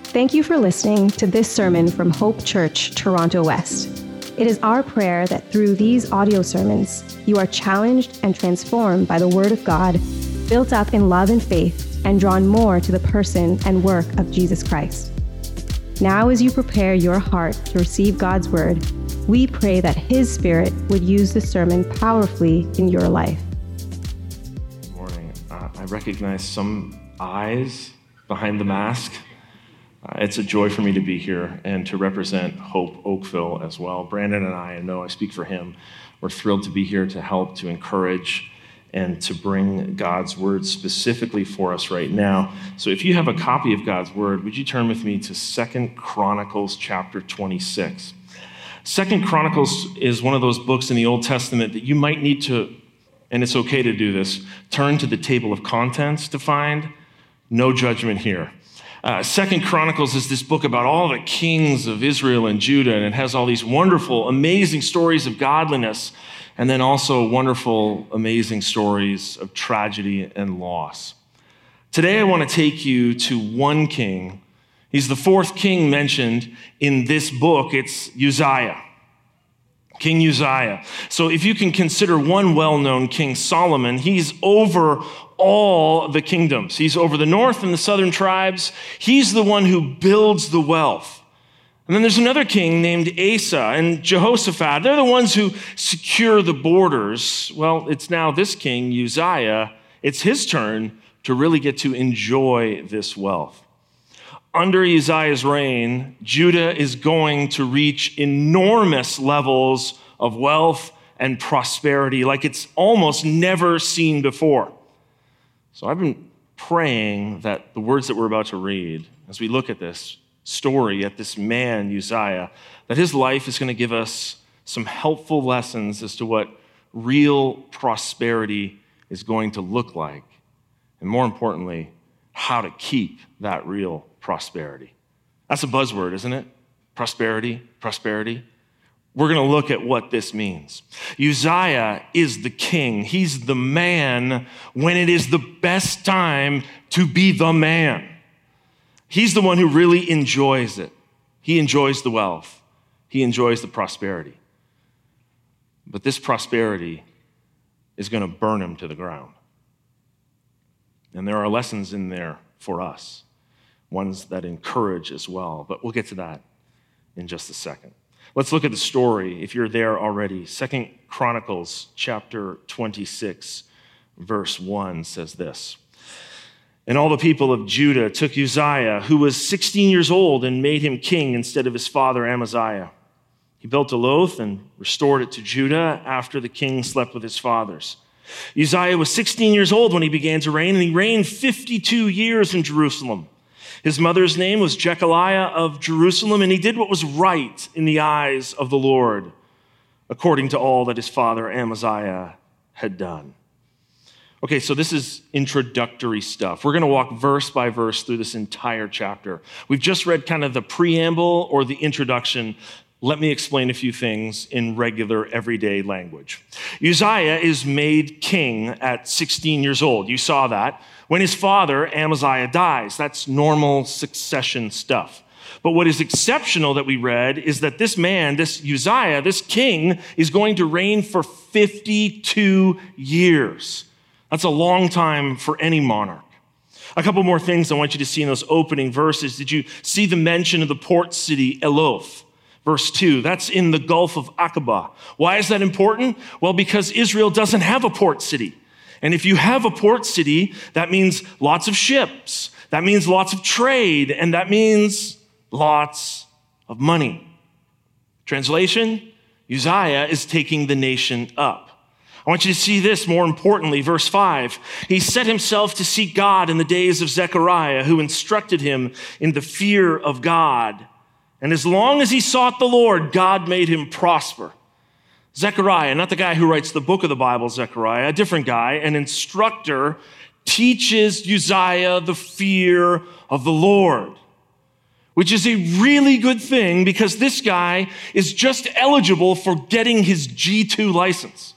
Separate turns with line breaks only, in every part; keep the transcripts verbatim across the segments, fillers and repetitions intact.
Thank you for listening to this sermon from Hope Church, Toronto West. It is our prayer that through these audio sermons, you are challenged and transformed by the Word of God, built up in love and faith, and drawn more to the person and work of Jesus Christ. Now, as you prepare your heart to receive God's Word, we pray that His Spirit would use the sermon powerfully in your life.
Good morning. Uh, I recognize some eyes behind the mask. Uh, it's a joy for me to be here and to represent Hope Oakville as well. Brandon and I, I know I speak for him, we're thrilled to be here to help, to encourage, and to bring God's Word specifically for us right now. So if you have a copy of God's Word, would you turn with me to Second Chronicles chapter twenty-six. Second Chronicles is one of those books in the Old Testament that you might need to, and it's okay to do this, turn to the table of contents to find. No judgment here. Uh, Second Chronicles is this book about all the kings of Israel and Judah, and it has all these wonderful, amazing stories of godliness, and then also wonderful, amazing stories of tragedy and loss. Today I want to take you to one king. He's the fourth king mentioned in this book. It's Uzziah, King Uzziah. So if you can consider one well-known king, Solomon, he's over all the kingdoms. He's over the north and the southern tribes. He's the one who builds the wealth. And then there's another king named Asa and Jehoshaphat. They're the ones who secure the borders. Well, it's now this king, Uzziah, it's his turn to really get to enjoy this wealth. Under Uzziah's reign, Judah is going to reach enormous levels of wealth and prosperity like it's almost never seen before. So I've been praying that the words that we're about to read, as we look at this story, at this man, Uzziah, that his life is going to give us some helpful lessons as to what real prosperity is going to look like, and more importantly, how to keep that real prosperity. That's a buzzword, isn't it? Prosperity, prosperity. We're going to look at what this means. Uzziah is the king. He's the man when it is the best time to be the man. He's the one who really enjoys it. He enjoys the wealth. He enjoys the prosperity. But this prosperity is going to burn him to the ground. And there are lessons in there for us, ones that encourage as well. But we'll get to that in just a second. Let's look at the story, if you're there already. Second Chronicles chapter twenty-six, verse one says this. And all the people of Judah took Uzziah, who was sixteen years old, and made him king instead of his father Amaziah. He built a loth and restored it to Judah after the king slept with his fathers. Uzziah was sixteen years old when he began to reign, and he reigned fifty-two years in Jerusalem. His mother's name was Jechaliah of Jerusalem, and he did what was right in the eyes of the Lord, according to all that his father Amaziah had done. Okay, so this is introductory stuff. We're going to walk verse by verse through this entire chapter. We've just read kind of the preamble or the introduction. Let me explain a few things in regular, everyday language. Uzziah is made king at sixteen years old. You saw that. When his father, Amaziah, dies, that's normal succession stuff. But what is exceptional that we read is that this man, this Uzziah, this king, is going to reign for fifty-two years. That's a long time for any monarch. A couple more things I want you to see in those opening verses. Did you see the mention of the port city, Eloth? Verse two, that's in the Gulf of Aqaba. Why is that important? Well, because Israel doesn't have a port city. And if you have a port city, that means lots of ships. That means lots of trade. And that means lots of money. Translation, Uzziah is taking the nation up. I want you to see this more importantly, verse five. He set himself to seek God in the days of Zechariah, who instructed him in the fear of God. And as long as he sought the Lord, God made him prosper. Zechariah, not the guy who writes the book of the Bible, Zechariah, a different guy, an instructor, teaches Uzziah the fear of the Lord, which is a really good thing because this guy is just eligible for getting his G two license.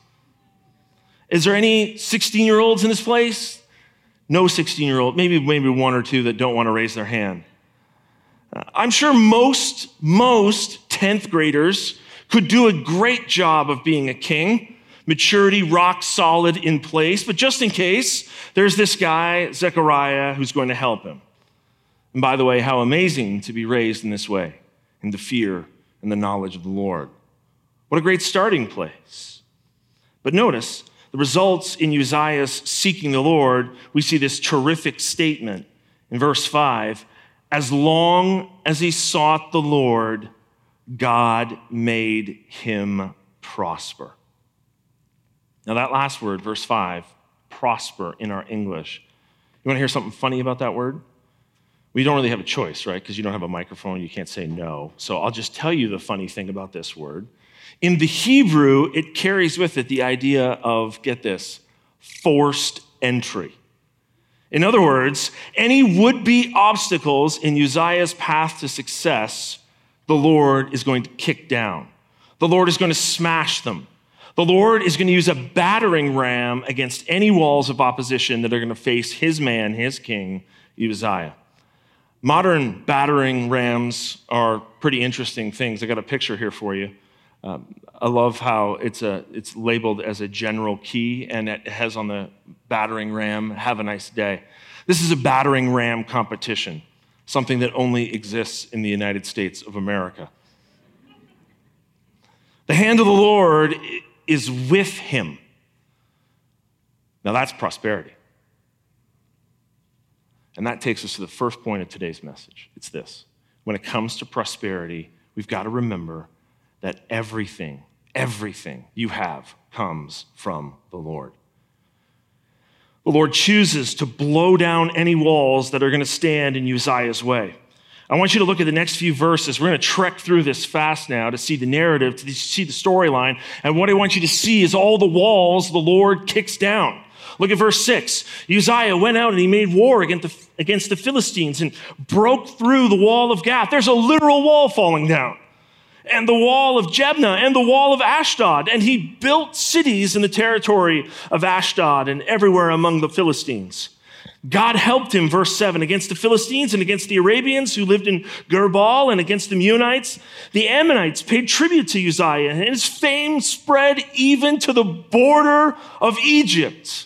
Is there any sixteen-year-olds in this place? No sixteen-year-old, maybe maybe one or two that don't want to raise their hand. I'm sure most, most tenth graders could do a great job of being a king, maturity rock solid in place, but just in case, there's this guy, Zechariah, who's going to help him. And by the way, how amazing to be raised in this way, in the fear and the knowledge of the Lord. What a great starting place. But notice, the results in Uzziah's seeking the Lord, we see this terrific statement in verse five. As long as he sought the Lord, God made him prosper. Now that last word, verse five, prosper in our English. You want to hear something funny about that word? We don't really have a choice, right? Because you don't have a microphone, you can't say no. So I'll just tell you the funny thing about this word. In the Hebrew, it carries with it the idea of, get this, forced entry. In other words, any would-be obstacles in Uzziah's path to success, the Lord is going to kick down. The Lord is going to smash them. The Lord is going to use a battering ram against any walls of opposition that are going to face his man, his king, Uzziah. Modern battering rams are pretty interesting things. I got a picture here for you. Um, I love how it's a it's labeled as a general key, and it has on the battering ram, "Have a nice day." This is a battering ram competition, something that only exists in the United States of America. The hand of the Lord is with him. Now that's prosperity. And that takes us to the first point of today's message. It's this. When it comes to prosperity, we've got to remember that everything, everything you have comes from the Lord. The Lord chooses to blow down any walls that are going to stand in Uzziah's way. I want you to look at the next few verses. We're going to trek through this fast now to see the narrative, to see the storyline. And what I want you to see is all the walls the Lord kicks down. Look at verse six. Uzziah went out and he made war against the, against the Philistines and broke through the wall of Gath. There's a literal wall falling down. And the wall of Jebna, and the wall of Ashdod. And he built cities in the territory of Ashdod and everywhere among the Philistines. God helped him, verse seven, against the Philistines and against the Arabians who lived in Gerbal and against the Meunites. The Ammonites paid tribute to Uzziah, and his fame spread even to the border of Egypt,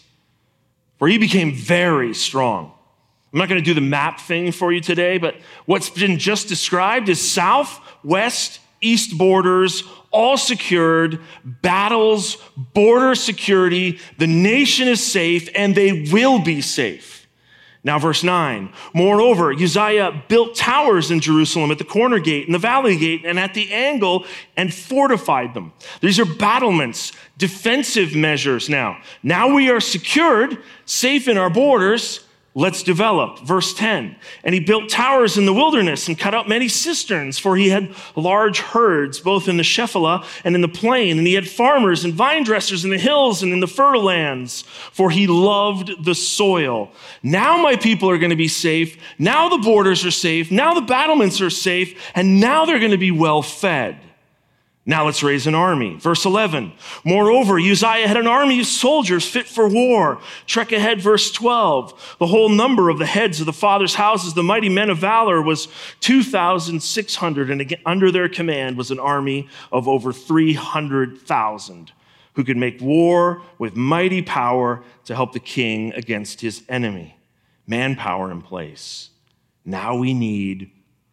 for he became very strong. I'm not going to do the map thing for you today, but what's been just described is south, west, east borders, all secured, battles, border security, the nation is safe, and they will be safe. Now, verse nine, moreover, Uzziah built towers in Jerusalem at the corner gate and the valley gate and at the angle and fortified them. These are battlements, defensive measures now. Now we are secured, safe in our borders. Let's develop. Verse ten, and he built towers in the wilderness and cut out many cisterns, for he had large herds, both in the Shephelah and in the plain. And he had farmers and vine dressers in the hills and in the fertile lands, for he loved the soil. Now my people are going to be safe. Now the borders are safe. Now the battlements are safe. And now they're going to be well fed. Now let's raise an army. Verse eleven, moreover, Uzziah had an army of soldiers fit for war. Trek ahead, verse twelve. The whole number of the heads of the fathers' houses, the mighty men of valor, was two thousand six hundred, and again, under their command was an army of over three hundred thousand who could make war with mighty power to help the king against his enemy. Manpower in place. Now we need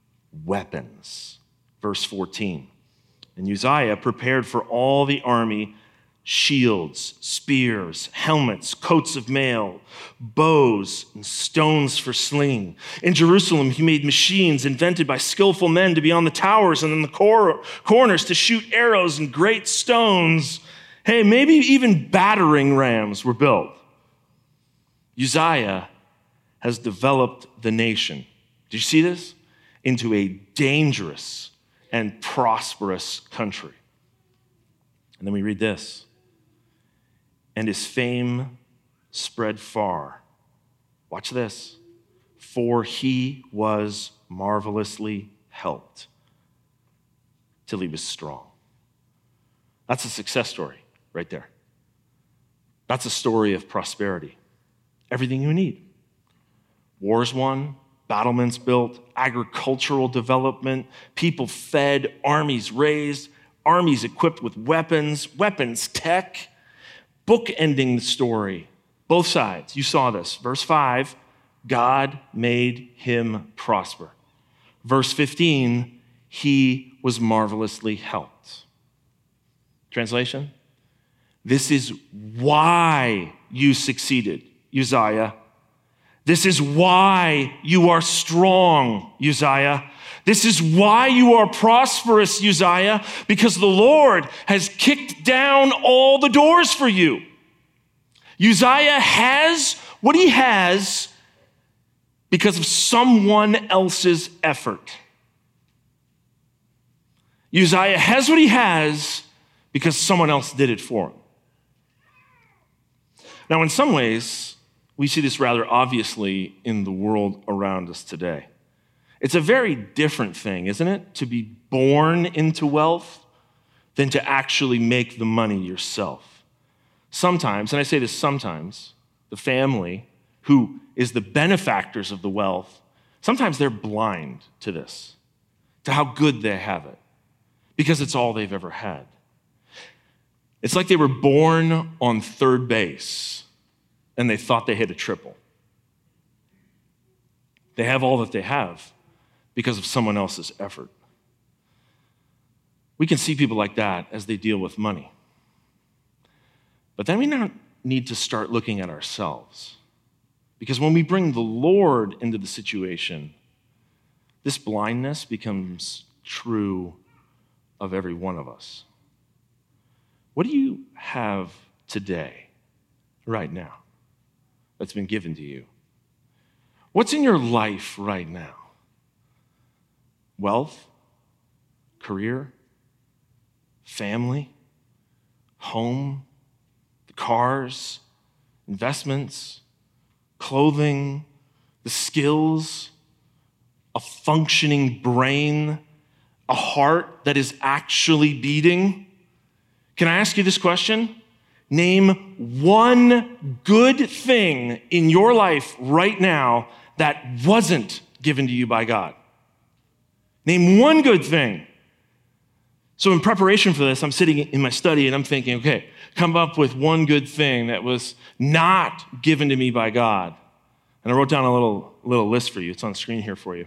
weapons. Verse fourteen. And Uzziah prepared for all the army shields, spears, helmets, coats of mail, bows, and stones for slinging. In Jerusalem, he made machines invented by skillful men to be on the towers and in the cor- corners to shoot arrows and great stones. Hey, maybe even battering rams were built. Uzziah has developed the nation. Did you see this? Into a dangerous and prosperous country. And then we read this. And his fame spread far. Watch this. For he was marvelously helped till he was strong. That's a success story right there. That's a story of prosperity. Everything you need. Wars won, battlements built, agricultural development, people fed, armies raised, armies equipped with weapons, weapons tech, bookending the story. Both sides, you saw this. Verse five, God made him prosper. Verse fifteen, he was marvelously helped. Translation? This is why you succeeded, Uzziah. This is why you are strong, Uzziah. This is why you are prosperous, Uzziah, because the Lord has kicked down all the doors for you. Uzziah has what he has because of someone else's effort. Uzziah has what he has because someone else did it for him. Now, in some ways, we see this rather obviously in the world around us today. It's a very different thing, isn't it, to be born into wealth than to actually make the money yourself. Sometimes, and I say this sometimes, the family who is the benefactors of the wealth, sometimes they're blind to this, to how good they have it, because it's all they've ever had. It's like they were born on third base and they thought they hit a triple. They have all that they have because of someone else's effort. We can see people like that as they deal with money. But then we now need to start looking at ourselves. Because when we bring the Lord into the situation, this blindness becomes true of every one of us. What do you have today, right now, that's been given to you? What's in your life right now? Wealth, career, family, home, cars, investments, clothing, the skills, a functioning brain, a heart that is actually beating? Can I ask you this question? Name one good thing in your life right now that wasn't given to you by God. Name one good thing. So in preparation for this, I'm sitting in my study and I'm thinking, okay, come up with one good thing that was not given to me by God. And I wrote down a little, little list for you. It's on the screen here for you.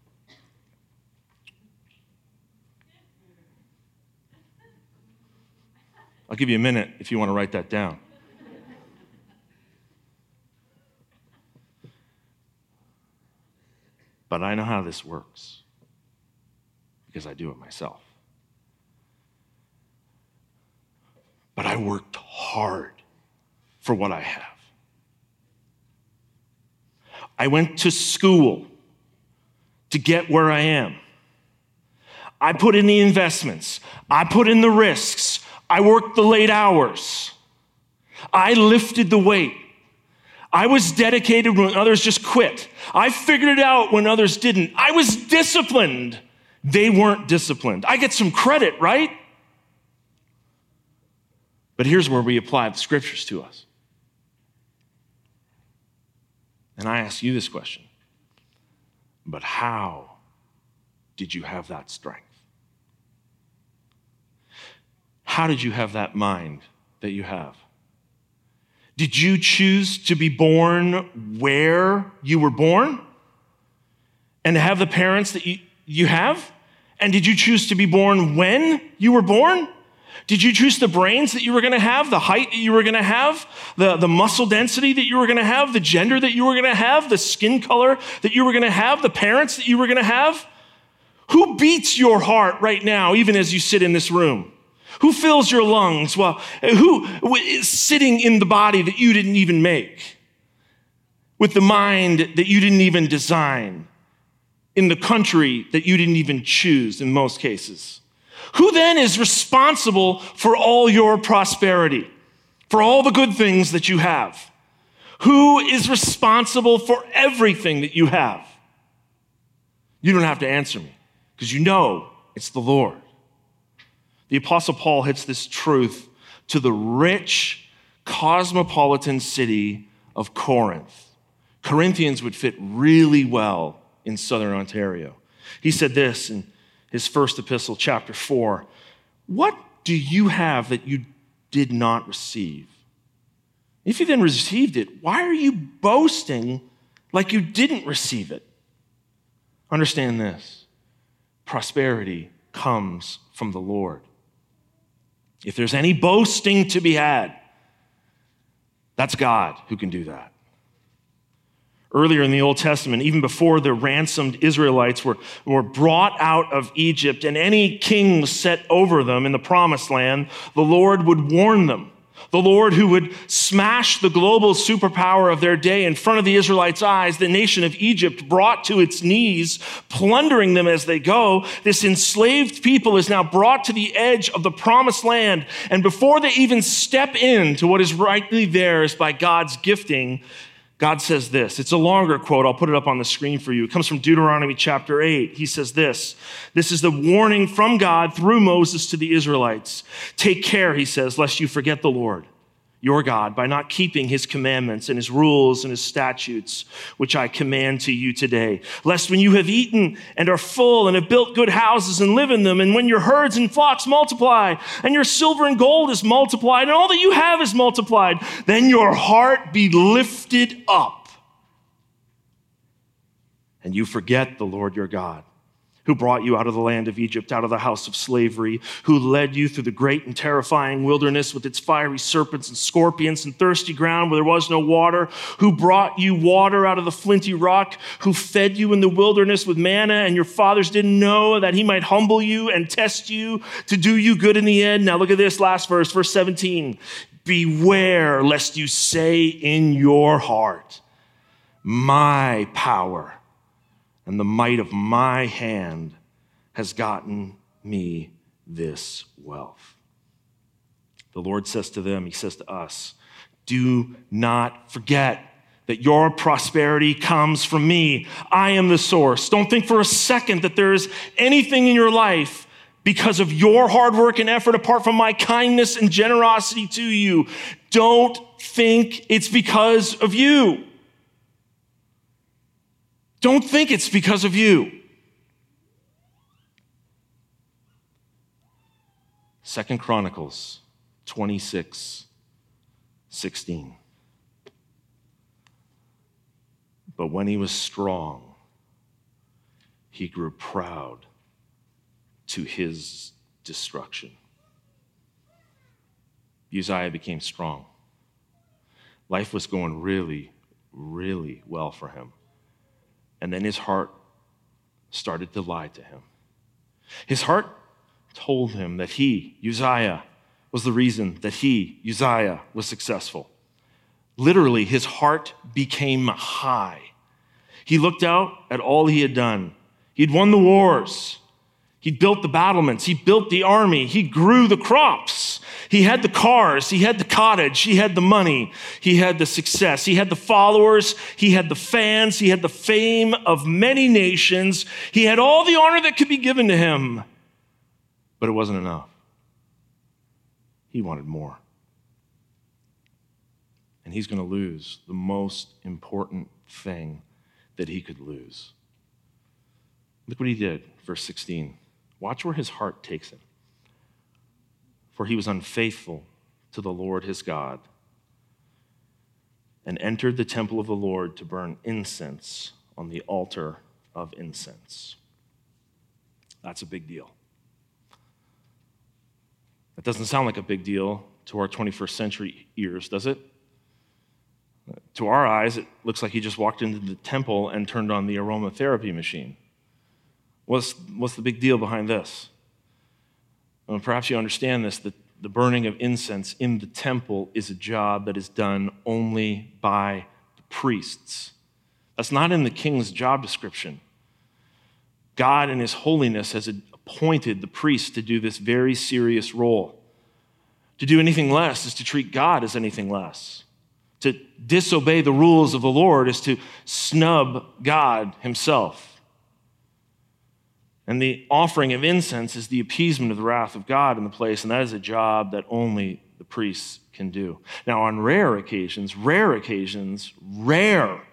I'll give you a minute if you want to write that down. But I know how this works because I do it myself. But I worked hard for what I have. I went to school to get where I am. I put in the investments. I put in the risks. I worked the late hours. I lifted the weight. I was dedicated when others just quit. I figured it out when others didn't. I was disciplined. They weren't disciplined. I get some credit, right? But here's where we apply the scriptures to us. And I ask you this question. But how did you have that strength? How did you have that mind that you have? Did you choose to be born where you were born? And to have the parents that you, you have? And did you choose to be born when you were born? Did you choose the brains that you were going to have, the height that you were going to have, the, the muscle density that you were going to have, the gender that you were going to have, the skin color that you were going to have, the parents that you were going to have? Who beats your heart right now, even as you sit in this room? Who fills your lungs? Well, who is sitting in the body that you didn't even make? With the mind that you didn't even design? In the country that you didn't even choose in most cases? Who then is responsible for all your prosperity, for all the good things that you have? Who is responsible for everything that you have? You don't have to answer me because you know it's the Lord. The Apostle Paul hits this truth to the rich, cosmopolitan city of Corinth. Corinthians would fit really well in southern Ontario. He said this in his first epistle, chapter four. What do you have that you did not receive? If you then received it, why are you boasting like you didn't receive it? Understand this. Prosperity comes from the Lord. If there's any boasting to be had, that's God who can do that. Earlier in the Old Testament, even before the ransomed Israelites were, were brought out of Egypt and any king was set over them in the promised land, the Lord would warn them. The Lord who would smash the global superpower of their day in front of the Israelites' eyes, the nation of Egypt brought to its knees, plundering them as they go. This enslaved people is now brought to the edge of the promised land. And before they even step into what is rightly theirs by God's gifting, God says this. It's a longer quote. I'll put it up on the screen for you. It comes from Deuteronomy chapter eight. He says this. This is the warning from God through Moses to the Israelites. Take care, he says, lest you forget the Lord, your God, by not keeping his commandments and his rules and his statutes, which I command to you today. Lest when you have eaten and are full and have built good houses and live in them, and when your herds and flocks multiply, and your silver and gold is multiplied, and all that you have is multiplied, then your heart be lifted up, and you forget the Lord your God, who brought you out of the land of Egypt, out of the house of slavery, who led you through the great and terrifying wilderness with its fiery serpents and scorpions and thirsty ground where there was no water, who brought you water out of the flinty rock, who fed you in the wilderness with manna, and your fathers didn't know that he might humble you and test you to do you good in the end. Now look at this last verse, verse seventeen. Beware lest you say in your heart, my power and the might of my hand has gotten me this wealth. The Lord says to them, he says to us, do not forget that your prosperity comes from me. I am the source. Don't think for a second that there is anything in your life because of your hard work and effort apart from my kindness and generosity to you. Don't think it's because of you. Don't think it's because of you. Second Chronicles twenty-six sixteen. But when he was strong, he grew proud to his destruction. Uzziah became strong. Life was going really, really well for him. And then his heart started to lie to him. His heart told him that he, Uzziah, was the reason that he, Uzziah, was successful. Literally, his heart became high. He looked out at all he had done. He'd won the wars. He'd built the battlements. He built the army. He grew the crops. He had the cars. He had the cottage. He had the money. He had the success. He had the followers. He had the fans. He had the fame of many nations. He had all the honor that could be given to him. But it wasn't enough. He wanted more. And he's going to lose the most important thing that he could lose. Look what he did, verse sixteen. Watch where his heart takes him. For he was unfaithful to the Lord his God and entered the temple of the Lord to burn incense on the altar of incense. That's a big deal. That doesn't sound like a big deal to our twenty-first century ears, does it? To our eyes, it looks like he just walked into the temple and turned on the aromatherapy machine. What's, what's the big deal behind this? Well, perhaps you understand this, that the burning of incense in the temple is a job that is done only by the priests. That's not in the king's job description. God in his holiness has appointed the priests to do this very serious role. To do anything less is to treat God as anything less. To disobey the rules of the Lord is to snub God himself. And the offering of incense is the appeasement of the wrath of God in the place, and that is a job that only the priests can do. Now, on rare occasions, rare occasions, rare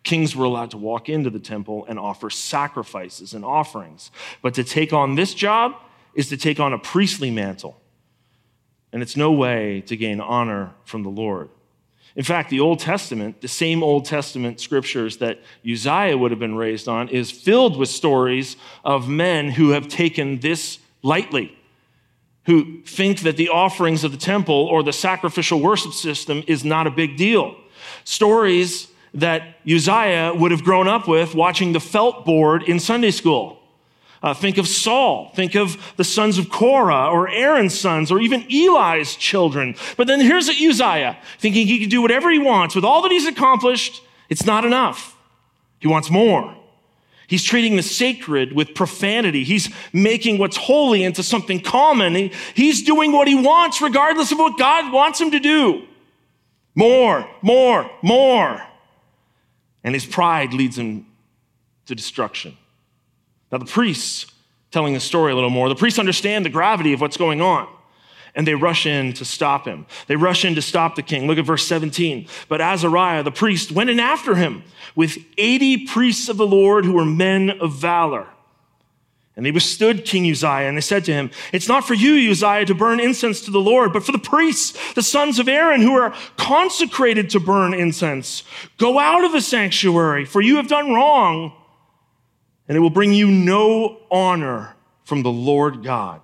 Kings were allowed to walk into the temple and offer sacrifices and offerings. But to take on this job is to take on a priestly mantle. And it's no way to gain honor from the Lord. In fact, the Old Testament, the same Old Testament scriptures that Uzziah would have been raised on, is filled with stories of men who have taken this lightly, who think that the offerings of the temple or the sacrificial worship system is not a big deal. Stories that Uzziah would have grown up with watching the felt board in Sunday school. Uh, think of Saul. Think of the sons of Korah or Aaron's sons or even Eli's children. But then here's Uzziah, thinking he can do whatever he wants. With all that he's accomplished, it's not enough. He wants more. He's treating the sacred with profanity. He's making what's holy into something common. He, he's doing what he wants regardless of what God wants him to do. More, more, more. And his pride leads him to destruction. Now, the priests, telling the story a little more, the priests understand the gravity of what's going on, and they rush in to stop him. They rush in to stop the king. Look at verse seventeen. But Azariah, the priest, went in after him with eighty priests of the Lord who were men of valor. And they withstood King Uzziah, and they said to him, it's not for you, Uzziah, to burn incense to the Lord, but for the priests, the sons of Aaron, who are consecrated to burn incense. Go out of the sanctuary, for you have done wrong, and it will bring you no honor from the Lord God.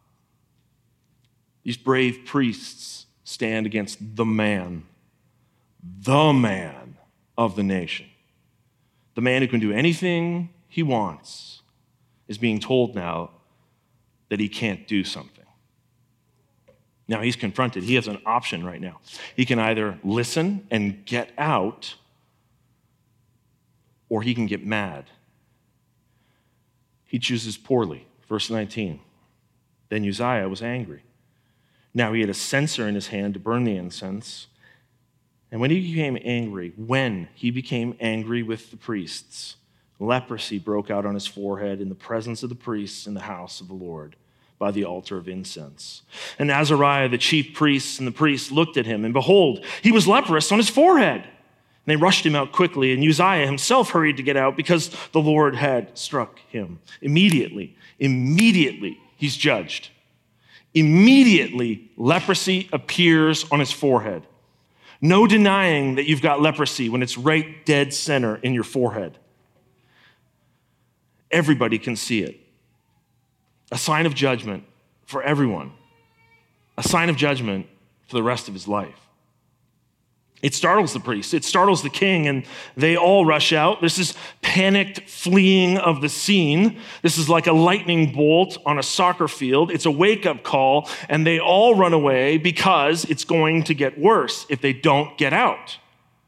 These brave priests stand against the man, the man of the nation. The man who can do anything he wants is being told now that he can't do something. Now he's confronted. He has an option right now. He can either listen and get out, or he can get mad. He chooses poorly. Verse nineteen. Then Uzziah was angry. Now he had a censer in his hand to burn the incense. And when he became angry, when he became angry with the priests, leprosy broke out on his forehead in the presence of the priests in the house of the Lord by the altar of incense. And Azariah, the chief priest, and the priests looked at him, and behold, he was leprous on his forehead. And they rushed him out quickly, and Uzziah himself hurried to get out because the Lord had struck him. Immediately, immediately, he's judged. Immediately, leprosy appears on his forehead. No denying that you've got leprosy when it's right dead center in your forehead. Everybody can see it. A sign of judgment for everyone. A sign of judgment for the rest of his life. It startles the priest. It startles the king, and they all rush out. This is panicked fleeing of the scene. This is like a lightning bolt on a soccer field. It's a wake-up call, and they all run away because it's going to get worse if they don't get out.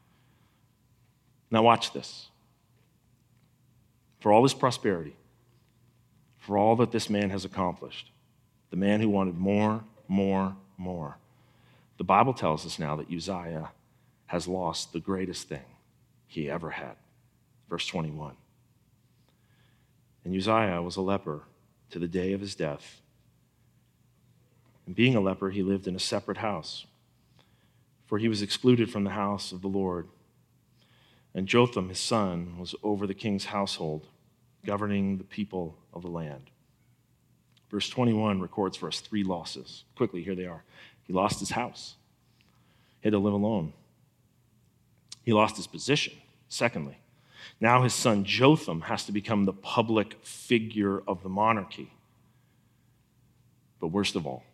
Now watch this. For all his prosperity, for all that this man has accomplished, the man who wanted more, more, more, the Bible tells us now that Uzziah has lost the greatest thing he ever had. Verse twenty-one. And Uzziah was a leper to the day of his death. And being a leper, he lived in a separate house, for he was excluded from the house of the Lord. And Jotham, his son, was over the king's household, governing the people of the land. Verse twenty-one records for us three losses. Quickly, here they are. He lost his house. He had to live alone. He lost his position. Secondly, now his son Jotham has to become the public figure of the monarchy. But worst of all,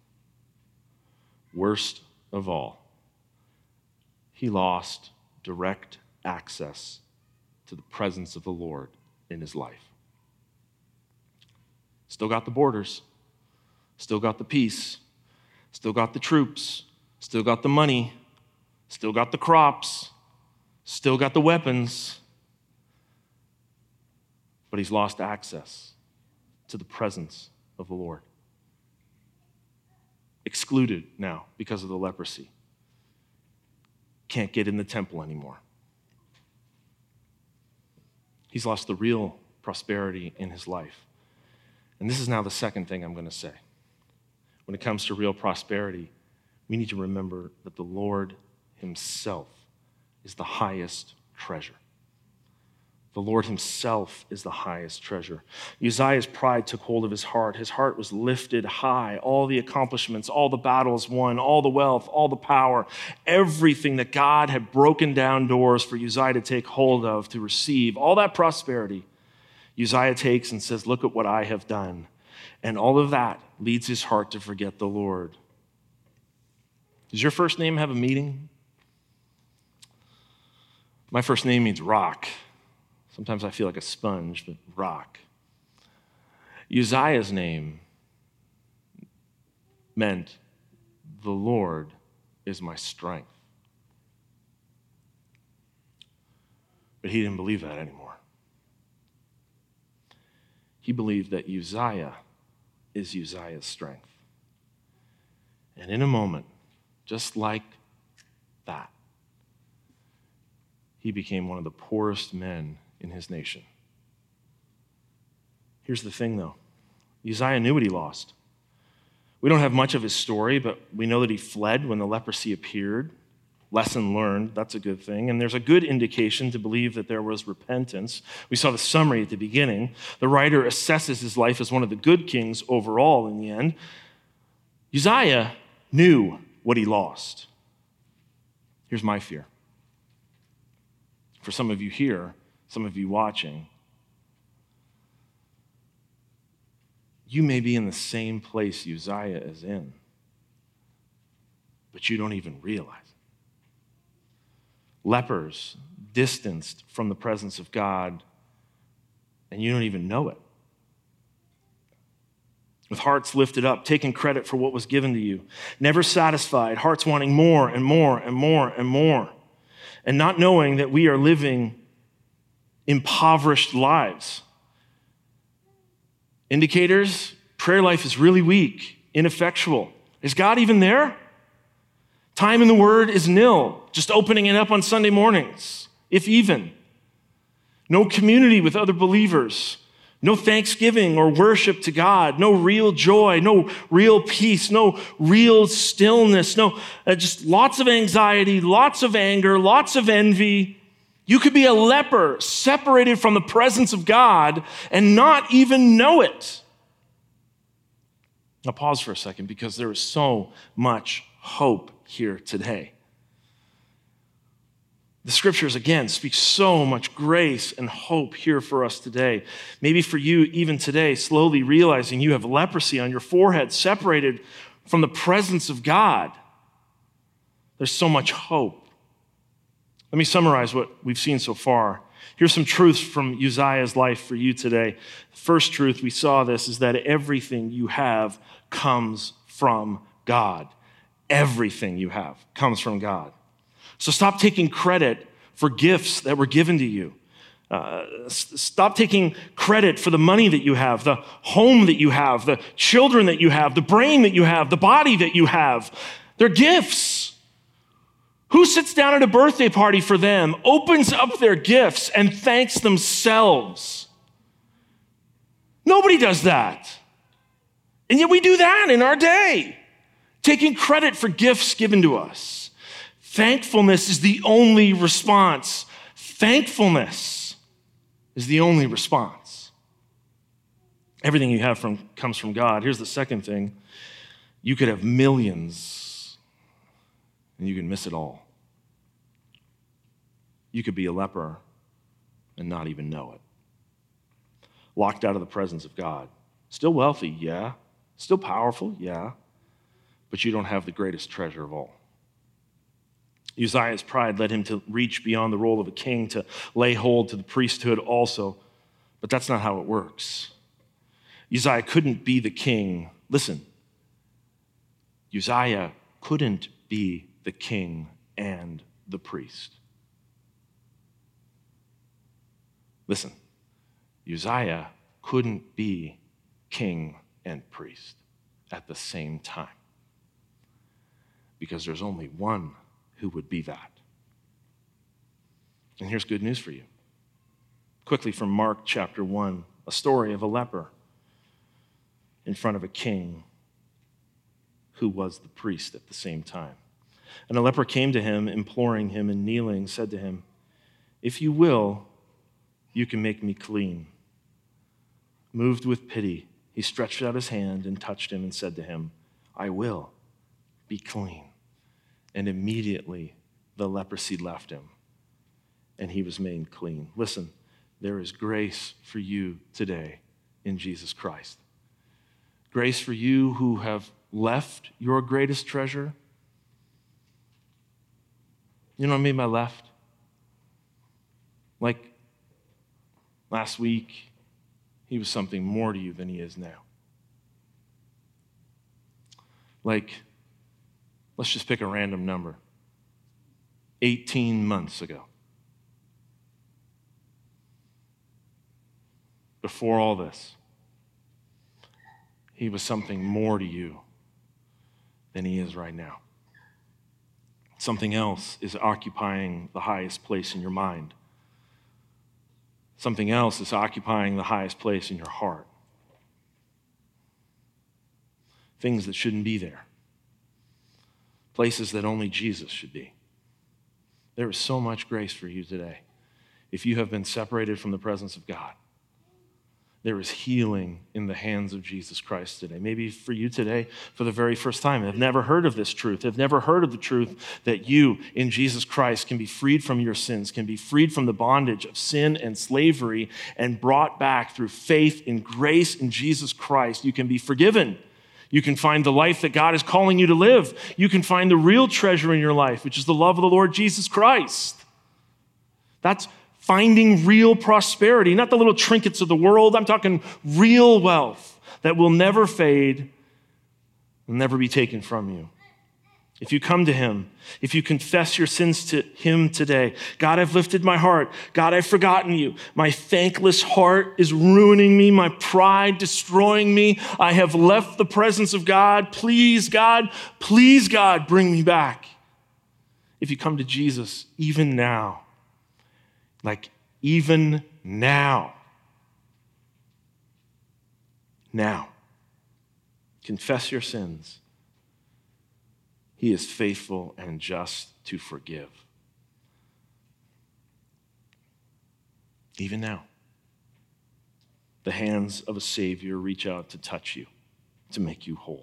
worst of all, he lost direct access to the presence of the Lord in his life. Still got the borders, still got the peace, still got the troops, still got the money, still got the crops, still got the weapons, but he's lost access to the presence of the Lord. Excluded now because of the leprosy. Can't get in the temple anymore. He's lost the real prosperity in his life. And this is now the second thing I'm going to say. When it comes to real prosperity, we need to remember that the Lord himself is the highest treasure. The Lord himself is the highest treasure. Uzziah's pride took hold of his heart. His heart was lifted high. All the accomplishments, all the battles won, all the wealth, all the power, everything that God had broken down doors for Uzziah to take hold of, to receive, all that prosperity, Uzziah takes and says, look at what I have done. And all of that leads his heart to forget the Lord. Does your first name have a meaning? My first name means rock. Sometimes I feel like a sponge, but rock. Uzziah's name meant the Lord is my strength. But he didn't believe that anymore. He believed that Uzziah is Uzziah's strength. And in a moment, just like that, he became one of the poorest men in his nation. Here's the thing, though. Uzziah knew what he lost. We don't have much of his story, but we know that he fled when the leprosy appeared. Lesson learned, that's a good thing. And there's a good indication to believe that there was repentance. We saw the summary at the beginning. The writer assesses his life as one of the good kings overall in the end. Uzziah knew what he lost. Here's my fear. For some of you here, some of you watching, you may be in the same place Uzziah is in, but you don't even realize it. Lepers, distanced from the presence of God, and you don't even know it. With hearts lifted up, taking credit for what was given to you, never satisfied, hearts wanting more and more and more and more, and not knowing that we are living impoverished lives. Indicators, prayer life is really weak, ineffectual. Is God even there? Time in the Word is nil, just opening it up on Sunday mornings, if even. No community with other believers, no thanksgiving or worship to God, no real joy, no real peace, no real stillness, no, uh, just lots of anxiety, lots of anger, lots of envy. You could be a leper separated from the presence of God and not even know it. Now pause for a second, because there is so much hope here today. The scriptures, again, speak so much grace and hope here for us today. Maybe for you, even today, slowly realizing you have leprosy on your forehead, separated from the presence of God. There's so much hope. Let me summarize what we've seen so far. Here's some truths from Uzziah's life for you today. The first truth, we saw this, is that everything you have comes from God. Everything you have comes from God. So stop taking credit for gifts that were given to you. Uh, stop taking credit for the money that you have, the home that you have, the children that you have, the brain that you have, the body that you have. They're gifts. Who sits down at a birthday party for them, opens up their gifts, and thanks themselves? Nobody does that. And yet we do that in our day, taking credit for gifts given to us. Thankfulness is the only response. Thankfulness is the only response. Everything you have from comes from God. Here's the second thing. You could have millions, and you can miss it all. You could be a leper and not even know it. Locked out of the presence of God. Still wealthy, yeah. Still powerful, yeah. But you don't have the greatest treasure of all. Uzziah's pride led him to reach beyond the role of a king, to lay hold to the priesthood also. But that's not how it works. Uzziah couldn't be the king. Listen, Uzziah couldn't be the king and the priest. Listen, Uzziah couldn't be king and priest at the same time, because there's only one who would be that. And here's good news for you. Quickly from Mark chapter one, a story of a leper in front of a king who was the priest at the same time. And a leper came to him, imploring him and kneeling, said to him, "If you will, you can make me clean." Moved with pity, he stretched out his hand and touched him and said to him, "I will, be clean." And immediately the leprosy left him, and he was made clean. Listen, there is grace for you today in Jesus Christ. Grace for you who have left your greatest treasure. You know what I mean by left? Like last week, he was something more to you than he is now. Like, let's just pick a random number. eighteen months ago. Before all this, he was something more to you than he is right now. Something else is occupying the highest place in your mind. Something else is occupying the highest place in your heart. Things that shouldn't be there. Places that only Jesus should be. There is so much grace for you today. If you have been separated from the presence of God, there is healing in the hands of Jesus Christ today. Maybe for you today, for the very first time, have never heard of this truth, have never heard of the truth that you in Jesus Christ can be freed from your sins, can be freed from the bondage of sin and slavery and brought back through faith in grace in Jesus Christ. You can be forgiven. You can find the life that God is calling you to live. You can find the real treasure in your life, which is the love of the Lord Jesus Christ. That's finding real prosperity, not the little trinkets of the world. I'm talking real wealth that will never fade, will never be taken from you. If you come to him, if you confess your sins to him today, "God, I've lifted my heart. God, I've forgotten you. My thankless heart is ruining me, my pride destroying me. I have left the presence of God. Please, God, please, God, bring me back." If you come to Jesus, even now, like even now, now, confess your sins. He is faithful and just to forgive. Even now, the hands of a Savior reach out to touch you, to make you whole.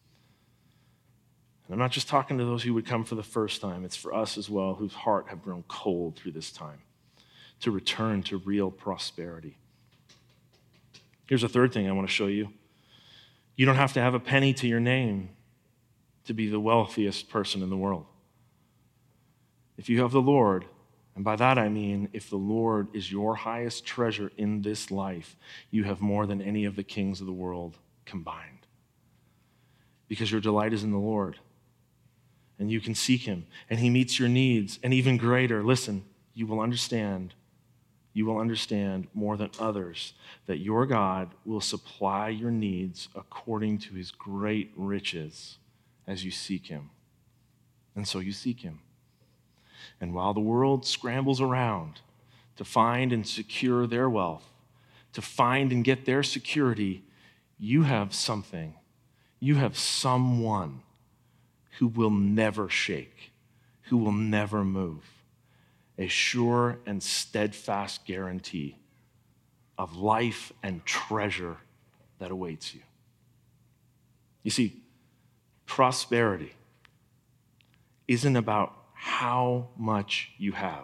And I'm not just talking to those who would come for the first time. It's for us as well, whose heart have grown cold through this time, to return to real prosperity. Here's a third thing I want to show you. You don't have to have a penny to your name to be the wealthiest person in the world. If you have the Lord, and by that I mean if the Lord is your highest treasure in this life, you have more than any of the kings of the world combined. Because your delight is in the Lord, and you can seek him, and he meets your needs, and even greater, listen, you will understand You will understand more than others that your God will supply your needs according to his great riches as you seek him. And so you seek him. And while the world scrambles around to find and secure their wealth, to find and get their security, you have something. You have someone who will never shake, who will never move. A sure and steadfast guarantee of life and treasure that awaits you. You see, prosperity isn't about how much you have.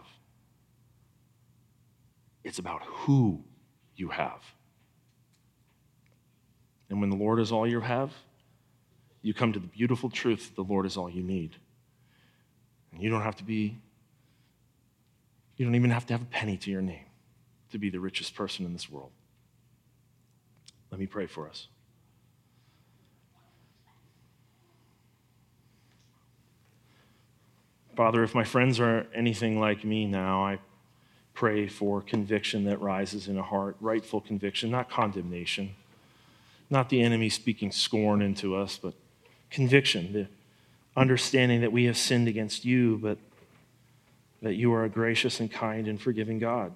It's about who you have. And when the Lord is all you have, you come to the beautiful truth that the Lord is all you need. And you don't have to be You don't even have to have a penny to your name to be the richest person in this world. Let me pray for us. Father, if my friends are anything like me now, I pray for conviction that rises in a heart, rightful conviction, not condemnation, not the enemy speaking scorn into us, but conviction, the understanding that we have sinned against you, but that you are a gracious and kind and forgiving God.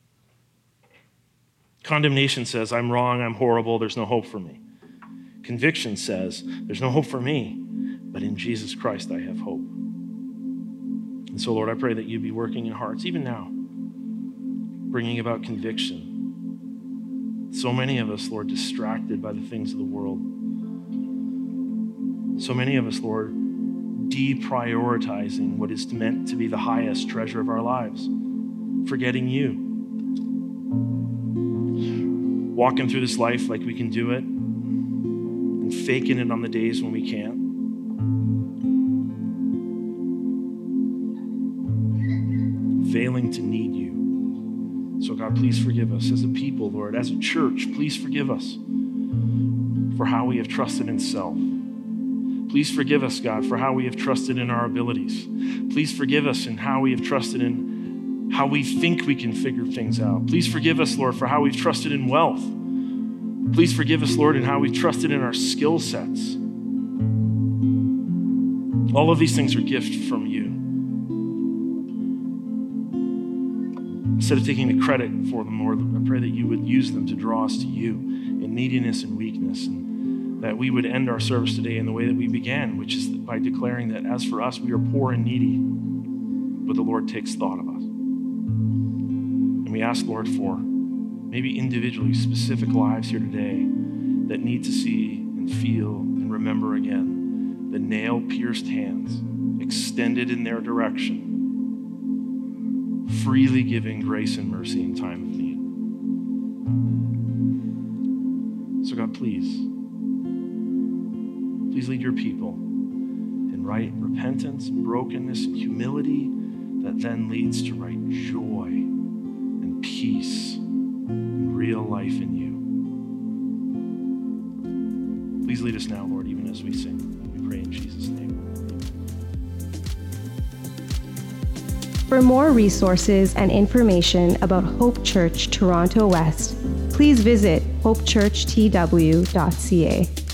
Condemnation says, I'm wrong, I'm horrible, there's no hope for me. Conviction says, there's no hope for me, but in Jesus Christ I have hope. And so, Lord, I pray that you be working in hearts, even now. bringing about conviction. So many of us, Lord, distracted by the things of the world. So many of us, Lord, deprioritizing what is meant to be the highest treasure of our lives, forgetting you. Walking through this life like we can do it and faking it on the days when we can't. Failing to need you. So God, please forgive us as a people, Lord, as a church, please forgive us for how we have trusted in self. Please forgive us, God, for how we have trusted in our abilities. Please forgive us in how we have trusted in how we think we can figure things out. Please forgive us, Lord, for how we've trusted in wealth. Please forgive us, Lord, in how we've trusted in our skill sets. All of these things are gifts from you. Instead of taking the credit for them, Lord, I pray that you would use them to draw us to you in neediness and weakness, and that we would end our service today in the way that we began, which is by declaring that as for us, we are poor and needy, but the Lord takes thought of us. And we ask, Lord, for maybe individually specific lives here today that need to see and feel and remember again the nail-pierced hands extended in their direction, freely giving grace and mercy in time of need. So God, please, Please lead your people in right repentance and brokenness and humility that then leads to right joy and peace and real life in you. Please lead us now, Lord, even as we sing. We pray in Jesus' name.
For more resources and information about Hope Church Toronto West, please visit hope church t w dot c a.